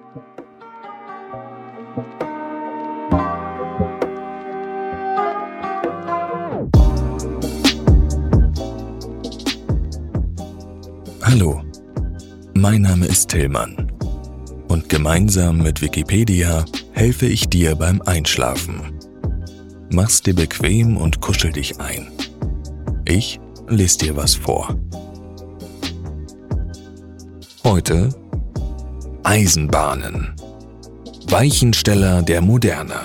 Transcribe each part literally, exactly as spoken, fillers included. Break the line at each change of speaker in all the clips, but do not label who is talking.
Hallo, mein Name ist Tillmann und gemeinsam mit Wikipedia helfe ich dir beim Einschlafen. Mach's dir bequem und kuschel dich ein. Ich lese dir was vor. Heute Eisenbahnen, Weichensteller der Moderne.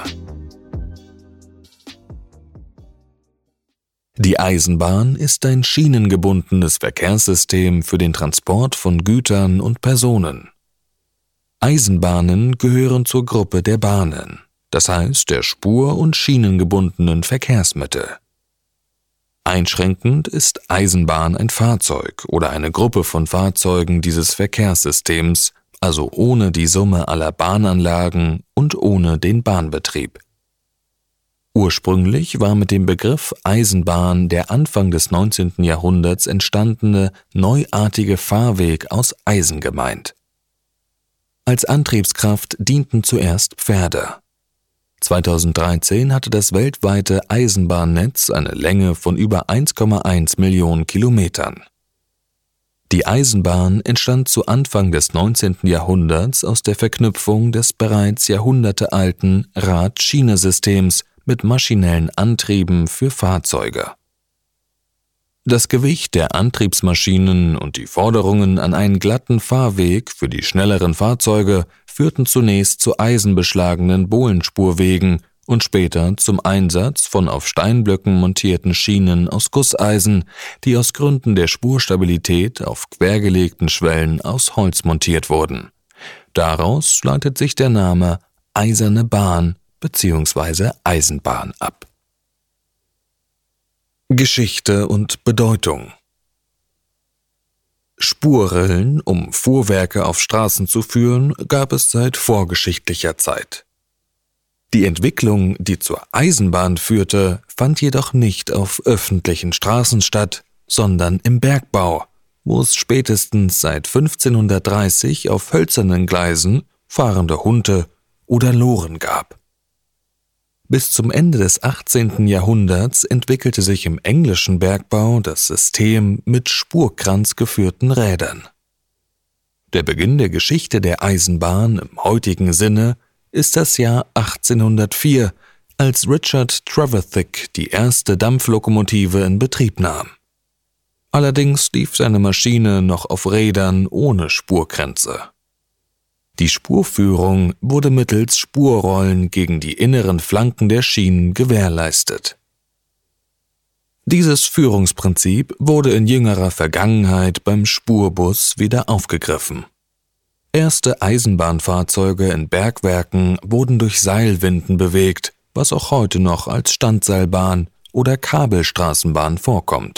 Die Eisenbahn ist ein schienengebundenes Verkehrssystem für den Transport von Gütern und Personen. Eisenbahnen gehören zur Gruppe der Bahnen, das heißt der spur- und schienengebundenen Verkehrsmittel. Einschränkend ist Eisenbahn ein Fahrzeug oder eine Gruppe von Fahrzeugen dieses Verkehrssystems, also ohne die Summe aller Bahnanlagen und ohne den Bahnbetrieb. Ursprünglich war mit dem Begriff Eisenbahn der Anfang des neunzehnten Jahrhunderts entstandene neuartige Fahrweg aus Eisen gemeint. Als Antriebskraft dienten zuerst Pferde. zweitausenddreizehn hatte das weltweite Eisenbahnnetz eine Länge von über eins Komma eins Millionen Kilometern. Die Eisenbahn entstand zu Anfang des neunzehnten Jahrhunderts aus der Verknüpfung des bereits jahrhundertealten Rad-Schiene-Systems mit maschinellen Antrieben für Fahrzeuge. Das Gewicht der Antriebsmaschinen und die Forderungen an einen glatten Fahrweg für die schnelleren Fahrzeuge führten zunächst zu eisenbeschlagenen Bohlenspurwegen und später zum Einsatz von auf Steinblöcken montierten Schienen aus Gusseisen, die aus Gründen der Spurstabilität auf quergelegten Schwellen aus Holz montiert wurden. Daraus leitet sich der Name Eiserne Bahn bzw. Eisenbahn ab. Geschichte und Bedeutung. Spurrillen, um Fuhrwerke auf Straßen zu führen, gab es seit vorgeschichtlicher Zeit. Die Entwicklung, die zur Eisenbahn führte, fand jedoch nicht auf öffentlichen Straßen statt, sondern im Bergbau, wo es spätestens seit fünfzehnhundertdreißig auf hölzernen Gleisen fahrende Hunte oder Loren gab. Bis zum Ende des achtzehnten Jahrhunderts entwickelte sich im englischen Bergbau das System mit Spurkranz geführten Rädern. Der Beginn der Geschichte der Eisenbahn im heutigen Sinne ist das Jahr achtzehnhundertvier, als Richard Trevithick die erste Dampflokomotive in Betrieb nahm. Allerdings lief seine Maschine noch auf Rädern ohne Spurkränze. Die Spurführung wurde mittels Spurrollen gegen die inneren Flanken der Schienen gewährleistet. Dieses Führungsprinzip wurde in jüngerer Vergangenheit beim Spurbus wieder aufgegriffen. Erste Eisenbahnfahrzeuge in Bergwerken wurden durch Seilwinden bewegt, was auch heute noch als Standseilbahn oder Kabelstraßenbahn vorkommt.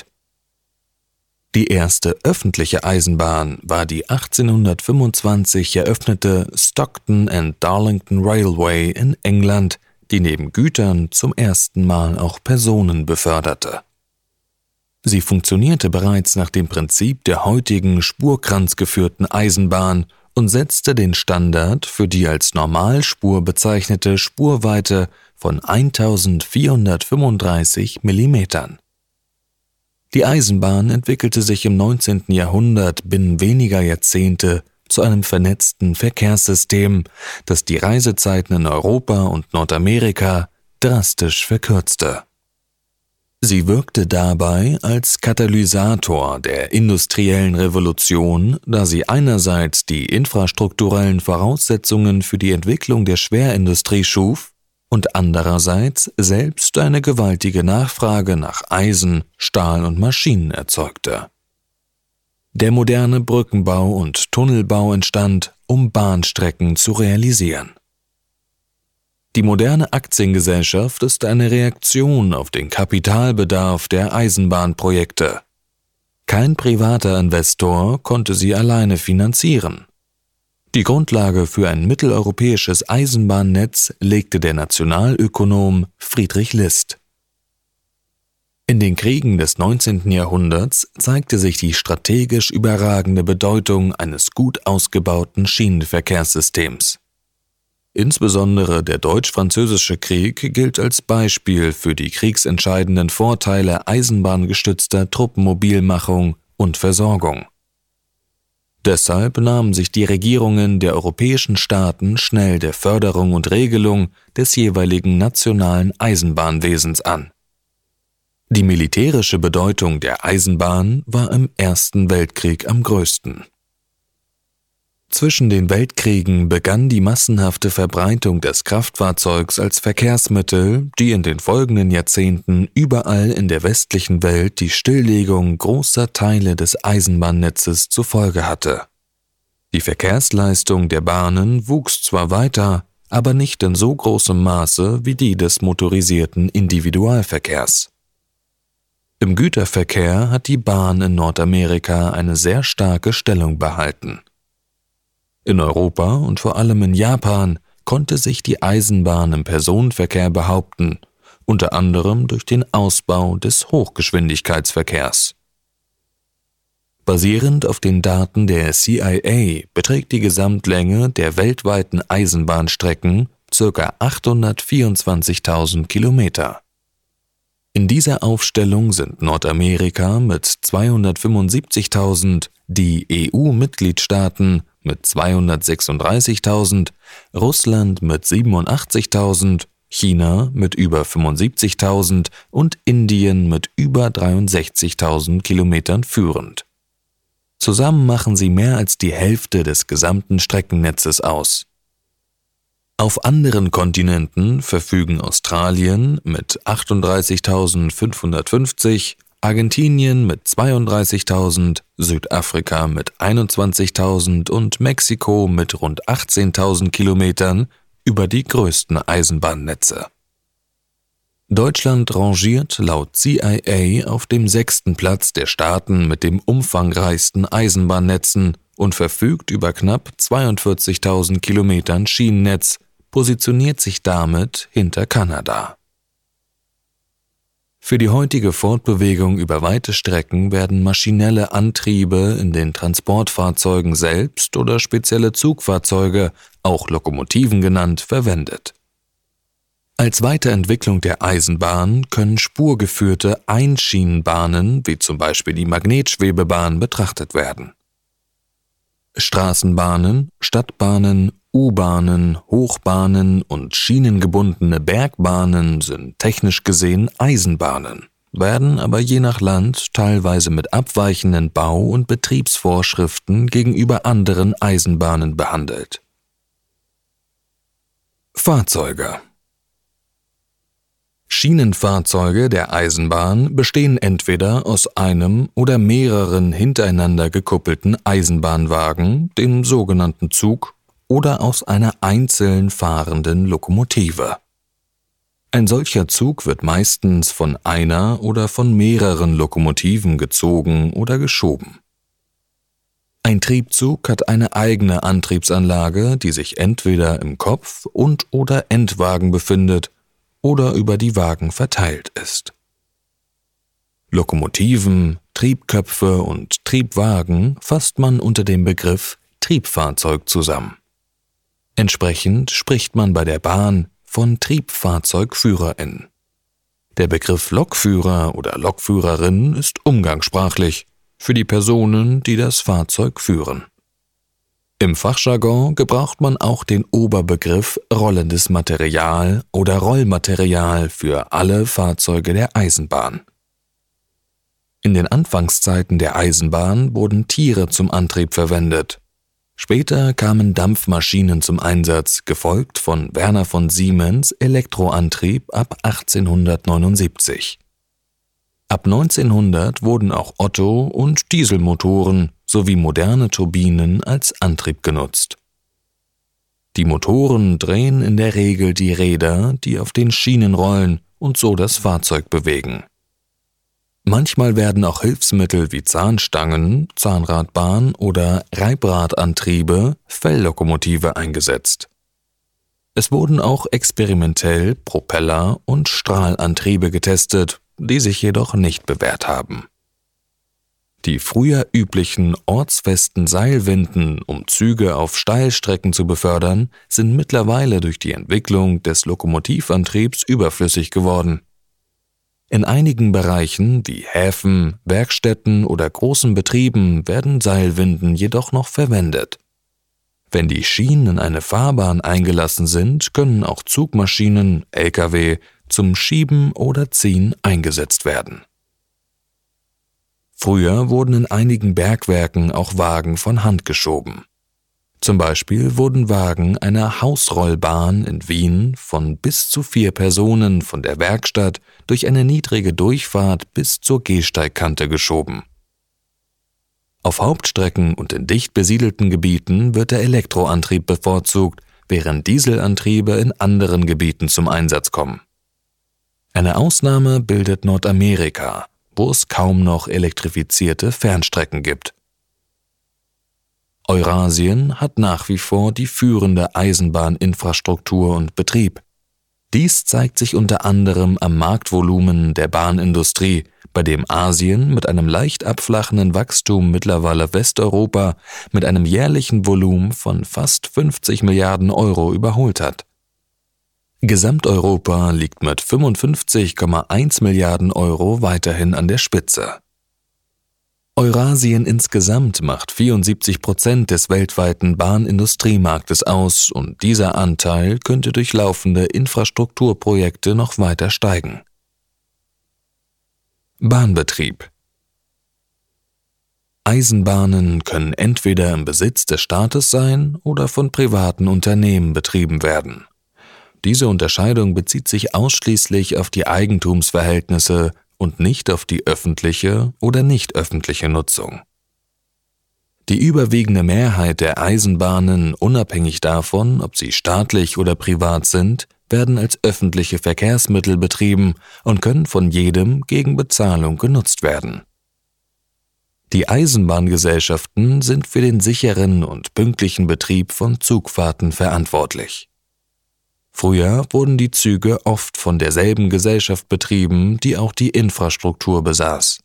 Die erste öffentliche Eisenbahn war die achtzehnhundertfünfundzwanzig eröffnete Stockton and Darlington Railway in England, die neben Gütern zum ersten Mal auch Personen beförderte. Sie funktionierte bereits nach dem Prinzip der heutigen spurkranzgeführten Eisenbahn und setzte den Standard für die als Normalspur bezeichnete Spurweite von eintausendvierhundertfünfunddreißig Millimetern. Die Eisenbahn entwickelte sich im neunzehnten Jahrhundert binnen weniger Jahrzehnte zu einem vernetzten Verkehrssystem, das die Reisezeiten in Europa und Nordamerika drastisch verkürzte. Sie wirkte dabei als Katalysator der industriellen Revolution, da sie einerseits die infrastrukturellen Voraussetzungen für die Entwicklung der Schwerindustrie schuf und andererseits selbst eine gewaltige Nachfrage nach Eisen, Stahl und Maschinen erzeugte. Der moderne Brückenbau und Tunnelbau entstand, um Bahnstrecken zu realisieren. Die moderne Aktiengesellschaft ist eine Reaktion auf den Kapitalbedarf der Eisenbahnprojekte. Kein privater Investor konnte sie alleine finanzieren. Die Grundlage für ein mitteleuropäisches Eisenbahnnetz legte der Nationalökonom Friedrich List. In den Kriegen des neunzehnten Jahrhunderts zeigte sich die strategisch überragende Bedeutung eines gut ausgebauten Schienenverkehrssystems. Insbesondere der Deutsch-Französische Krieg gilt als Beispiel für die kriegsentscheidenden Vorteile eisenbahngestützter Truppenmobilmachung und Versorgung. Deshalb nahmen sich die Regierungen der europäischen Staaten schnell der Förderung und Regelung des jeweiligen nationalen Eisenbahnwesens an. Die militärische Bedeutung der Eisenbahn war im Ersten Weltkrieg am größten. Zwischen den Weltkriegen begann die massenhafte Verbreitung des Kraftfahrzeugs als Verkehrsmittel, die in den folgenden Jahrzehnten überall in der westlichen Welt die Stilllegung großer Teile des Eisenbahnnetzes zur Folge hatte. Die Verkehrsleistung der Bahnen wuchs zwar weiter, aber nicht in so großem Maße wie die des motorisierten Individualverkehrs. Im Güterverkehr hat die Bahn in Nordamerika eine sehr starke Stellung behalten. In Europa und vor allem in Japan konnte sich die Eisenbahn im Personenverkehr behaupten, unter anderem durch den Ausbau des Hochgeschwindigkeitsverkehrs. Basierend auf den Daten der C I A beträgt die Gesamtlänge der weltweiten Eisenbahnstrecken ca. achthundertvierundzwanzigtausend Kilometer. In dieser Aufstellung sind Nordamerika mit zweihundertfünfundsiebzigtausend, die E U-Mitgliedstaaten mit zweihundertsechsunddreißigtausend, Russland mit siebenundachtzigtausend, China mit über fünfundsiebzigtausend und Indien mit über dreiundsechzigtausend Kilometern führend. Zusammen machen sie mehr als die Hälfte des gesamten Streckennetzes aus. Auf anderen Kontinenten verfügen Australien mit achtunddreißigtausendfünfhundertfünfzig, Argentinien mit zweiunddreißigtausend, Südafrika mit einundzwanzigtausend und Mexiko mit rund achtzehntausend Kilometern über die größten Eisenbahnnetze. Deutschland rangiert laut C I A auf dem sechsten Platz der Staaten mit dem umfangreichsten Eisenbahnnetzen und verfügt über knapp zweiundvierzigtausend Kilometern Schienennetz, positioniert sich damit hinter Kanada. Für die heutige Fortbewegung über weite Strecken werden maschinelle Antriebe in den Transportfahrzeugen selbst oder spezielle Zugfahrzeuge, auch Lokomotiven genannt, verwendet. Als Weiterentwicklung der Eisenbahn können spurgeführte Einschienenbahnen, wie zum Beispiel die Magnetschwebebahn, betrachtet werden. Straßenbahnen, Stadtbahnen, U-Bahnen, Hochbahnen und schienengebundene Bergbahnen sind technisch gesehen Eisenbahnen, werden aber je nach Land teilweise mit abweichenden Bau- und Betriebsvorschriften gegenüber anderen Eisenbahnen behandelt. Fahrzeuge. Schienenfahrzeuge der Eisenbahn bestehen entweder aus einem oder mehreren hintereinander gekuppelten Eisenbahnwagen, dem sogenannten Zug, oder aus einer einzeln fahrenden Lokomotive. Ein solcher Zug wird meistens von einer oder von mehreren Lokomotiven gezogen oder geschoben. Ein Triebzug hat eine eigene Antriebsanlage, die sich entweder im Kopf und oder Endwagen befindet oder über die Wagen verteilt ist. Lokomotiven, Triebköpfe und Triebwagen fasst man unter dem Begriff Triebfahrzeug zusammen. Entsprechend spricht man bei der Bahn von TriebfahrzeugführerInnen. Der Begriff Lokführer oder Lokführerin ist umgangssprachlich für die Personen, die das Fahrzeug führen. Im Fachjargon gebraucht man auch den Oberbegriff rollendes Material oder Rollmaterial für alle Fahrzeuge der Eisenbahn. In den Anfangszeiten der Eisenbahn wurden Tiere zum Antrieb verwendet. Später kamen Dampfmaschinen zum Einsatz, gefolgt von Werner von Siemens Elektroantrieb ab achtzehnhundertneunundsiebzig. Ab neunzehnhundert wurden auch Otto- und Dieselmotoren sowie moderne Turbinen als Antrieb genutzt. Die Motoren drehen in der Regel die Räder, die auf den Schienen rollen und so das Fahrzeug bewegen. Manchmal werden auch Hilfsmittel wie Zahnstangen, Zahnradbahn oder Reibradantriebe, Felllokomotive eingesetzt. Es wurden auch experimentell Propeller und Strahlantriebe getestet, die sich jedoch nicht bewährt haben. Die früher üblichen ortsfesten Seilwinden, um Züge auf Steilstrecken zu befördern, sind mittlerweile durch die Entwicklung des Lokomotivantriebs überflüssig geworden. In einigen Bereichen wie Häfen, Werkstätten oder großen Betrieben werden Seilwinden jedoch noch verwendet. Wenn die Schienen in eine Fahrbahn eingelassen sind, können auch Zugmaschinen, L K W, zum Schieben oder Ziehen eingesetzt werden. Früher wurden in einigen Bergwerken auch Wagen von Hand geschoben. Zum Beispiel wurden Wagen einer Hausrollbahn in Wien von bis zu vier Personen von der Werkstatt durch eine niedrige Durchfahrt bis zur Gehsteigkante geschoben. Auf Hauptstrecken und in dicht besiedelten Gebieten wird der Elektroantrieb bevorzugt, während Dieselantriebe in anderen Gebieten zum Einsatz kommen. Eine Ausnahme bildet Nordamerika, wo es kaum noch elektrifizierte Fernstrecken gibt. Eurasien hat nach wie vor die führende Eisenbahninfrastruktur und Betrieb. Dies zeigt sich unter anderem am Marktvolumen der Bahnindustrie, bei dem Asien mit einem leicht abflachenden Wachstum mittlerweile Westeuropa mit einem jährlichen Volumen von fast fünfzig Milliarden Euro überholt hat. Gesamteuropa liegt mit fünfundfünfzig Komma eins Milliarden Euro weiterhin an der Spitze. Eurasien insgesamt macht vierundsiebzig Prozent des weltweiten Bahnindustriemarktes aus und dieser Anteil könnte durch laufende Infrastrukturprojekte noch weiter steigen. Bahnbetrieb. Eisenbahnen können entweder im Besitz des Staates sein oder von privaten Unternehmen betrieben werden. Diese Unterscheidung bezieht sich ausschließlich auf die Eigentumsverhältnisse und nicht auf die öffentliche oder nicht öffentliche Nutzung. Die überwiegende Mehrheit der Eisenbahnen, unabhängig davon, ob sie staatlich oder privat sind, werden als öffentliche Verkehrsmittel betrieben und können von jedem gegen Bezahlung genutzt werden. Die Eisenbahngesellschaften sind für den sicheren und pünktlichen Betrieb von Zugfahrten verantwortlich. Früher wurden die Züge oft von derselben Gesellschaft betrieben, die auch die Infrastruktur besaß.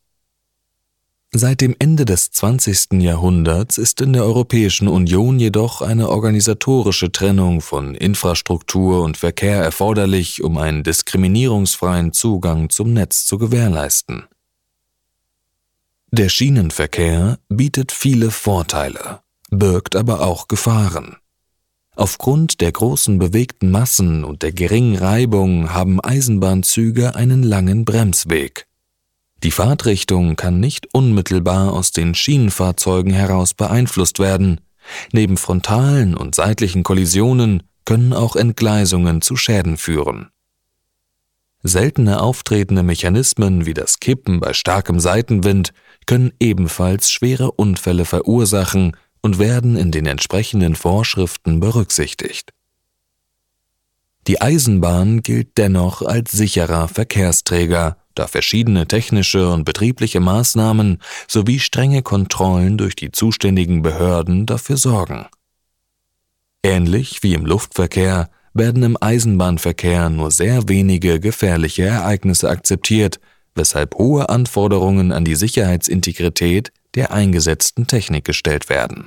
Seit dem Ende des zwanzigsten Jahrhunderts ist in der Europäischen Union jedoch eine organisatorische Trennung von Infrastruktur und Verkehr erforderlich, um einen diskriminierungsfreien Zugang zum Netz zu gewährleisten. Der Schienenverkehr bietet viele Vorteile, birgt aber auch Gefahren. Aufgrund der großen bewegten Massen und der geringen Reibung haben Eisenbahnzüge einen langen Bremsweg. Die Fahrtrichtung kann nicht unmittelbar aus den Schienenfahrzeugen heraus beeinflusst werden. Neben frontalen und seitlichen Kollisionen können auch Entgleisungen zu Schäden führen. Seltene auftretende Mechanismen wie das Kippen bei starkem Seitenwind können ebenfalls schwere Unfälle verursachen und werden in den entsprechenden Vorschriften berücksichtigt. Die Eisenbahn gilt dennoch als sicherer Verkehrsträger, da verschiedene technische und betriebliche Maßnahmen sowie strenge Kontrollen durch die zuständigen Behörden dafür sorgen. Ähnlich wie im Luftverkehr werden im Eisenbahnverkehr nur sehr wenige gefährliche Ereignisse akzeptiert, weshalb hohe Anforderungen an die Sicherheitsintegrität der eingesetzten Technik gestellt werden.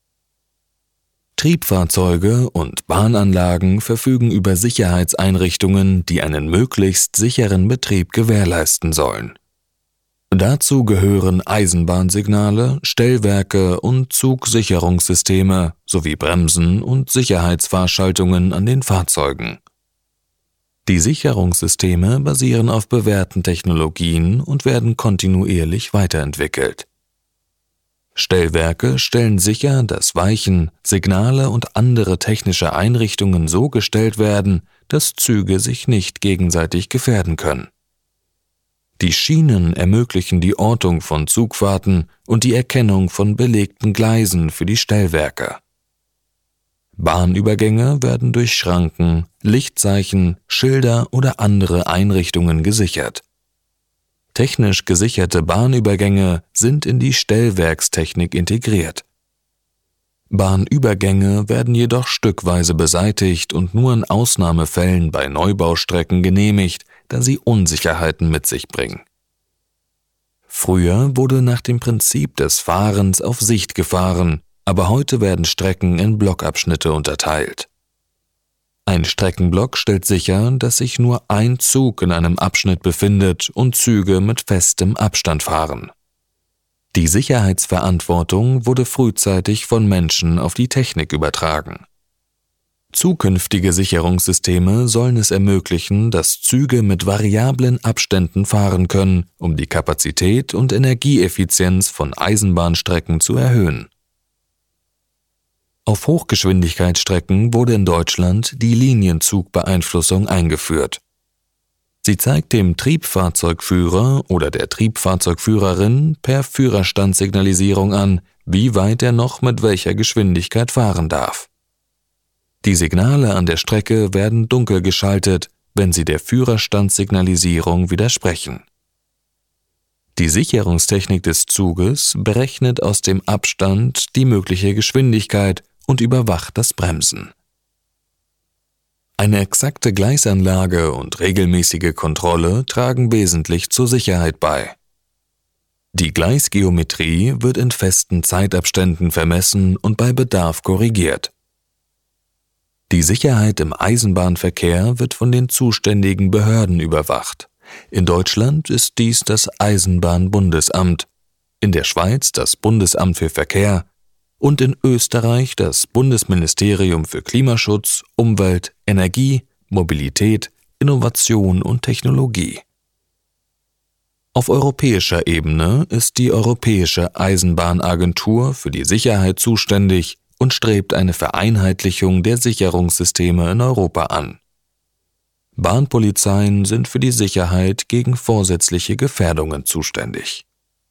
Triebfahrzeuge und Bahnanlagen verfügen über Sicherheitseinrichtungen, die einen möglichst sicheren Betrieb gewährleisten sollen. Dazu gehören Eisenbahnsignale, Stellwerke und Zugsicherungssysteme sowie Bremsen und Sicherheitsfahrschaltungen an den Fahrzeugen. Die Sicherungssysteme basieren auf bewährten Technologien und werden kontinuierlich weiterentwickelt. Stellwerke stellen sicher, dass Weichen, Signale und andere technische Einrichtungen so gestellt werden, dass Züge sich nicht gegenseitig gefährden können. Die Schienen ermöglichen die Ortung von Zugfahrten und die Erkennung von belegten Gleisen für die Stellwerke. Bahnübergänge werden durch Schranken, Lichtzeichen, Schilder oder andere Einrichtungen gesichert. Technisch gesicherte Bahnübergänge sind in die Stellwerkstechnik integriert. Bahnübergänge werden jedoch stückweise beseitigt und nur in Ausnahmefällen bei Neubaustrecken genehmigt, da sie Unsicherheiten mit sich bringen. Früher wurde nach dem Prinzip des Fahrens auf Sicht gefahren, aber heute werden Strecken in Blockabschnitte unterteilt. Ein Streckenblock stellt sicher, dass sich nur ein Zug in einem Abschnitt befindet und Züge mit festem Abstand fahren. Die Sicherheitsverantwortung wurde frühzeitig von Menschen auf die Technik übertragen. Zukünftige Sicherungssysteme sollen es ermöglichen, dass Züge mit variablen Abständen fahren können, um die Kapazität und Energieeffizienz von Eisenbahnstrecken zu erhöhen. Auf Hochgeschwindigkeitsstrecken wurde in Deutschland die Linienzugbeeinflussung eingeführt. Sie zeigt dem Triebfahrzeugführer oder der Triebfahrzeugführerin per Führerstandssignalisierung an, wie weit er noch mit welcher Geschwindigkeit fahren darf. Die Signale an der Strecke werden dunkel geschaltet, wenn sie der Führerstandssignalisierung widersprechen. Die Sicherungstechnik des Zuges berechnet aus dem Abstand die mögliche Geschwindigkeit und überwacht das Bremsen. Eine exakte Gleisanlage und regelmäßige Kontrolle tragen wesentlich zur Sicherheit bei. Die Gleisgeometrie wird in festen Zeitabständen vermessen und bei Bedarf korrigiert. Die Sicherheit im Eisenbahnverkehr wird von den zuständigen Behörden überwacht. In Deutschland ist dies das Eisenbahnbundesamt, in der Schweiz das Bundesamt für Verkehr und in Österreich das Bundesministerium für Klimaschutz, Umwelt, Energie, Mobilität, Innovation und Technologie. Auf europäischer Ebene ist die Europäische Eisenbahnagentur für die Sicherheit zuständig und strebt eine Vereinheitlichung der Sicherungssysteme in Europa an. Bahnpolizeien sind für die Sicherheit gegen vorsätzliche Gefährdungen zuständig.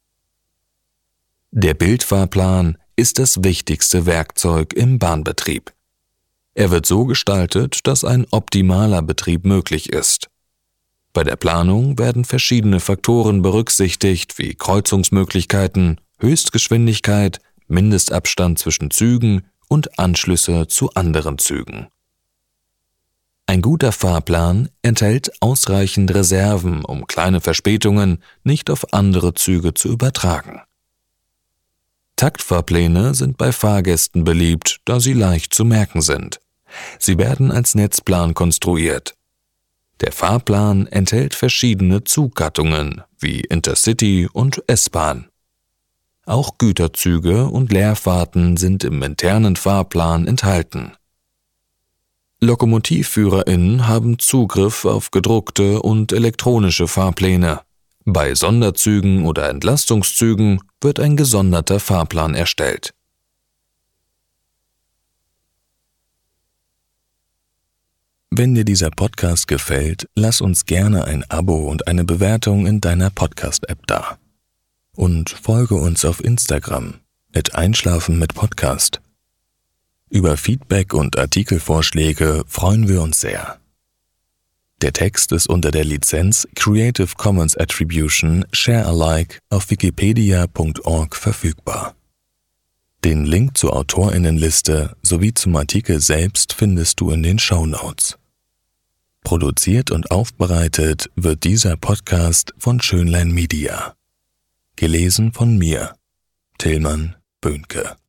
Der Bildfahrplan ist das wichtigste Werkzeug im Bahnbetrieb. Er wird so gestaltet, dass ein optimaler Betrieb möglich ist. Bei der Planung werden verschiedene Faktoren berücksichtigt, wie Kreuzungsmöglichkeiten, Höchstgeschwindigkeit, Mindestabstand zwischen Zügen und Anschlüsse zu anderen Zügen. Ein guter Fahrplan enthält ausreichend Reserven, um kleine Verspätungen nicht auf andere Züge zu übertragen. Taktfahrpläne sind bei Fahrgästen beliebt, da sie leicht zu merken sind. Sie werden als Netzplan konstruiert. Der Fahrplan enthält verschiedene Zuggattungen wie Intercity und S-Bahn. Auch Güterzüge und Leerfahrten sind im internen Fahrplan enthalten. LokomotivführerInnen haben Zugriff auf gedruckte und elektronische Fahrpläne. Bei Sonderzügen oder Entlastungszügen wird ein gesonderter Fahrplan erstellt. Wenn dir dieser Podcast gefällt, lass uns gerne ein Abo und eine Bewertung in deiner Podcast-App da. Und folge uns auf Instagram at Einschlafen mit Podcast. Über Feedback und Artikelvorschläge freuen wir uns sehr. Der Text ist unter der Lizenz Creative Commons Attribution Share Alike auf wikipedia punkt org verfügbar. Den Link zur AutorInnenliste sowie zum Artikel selbst findest du in den Shownotes. Produziert und aufbereitet wird dieser Podcast von Schönlein Media. Gelesen von mir, Tillmann Böhnke.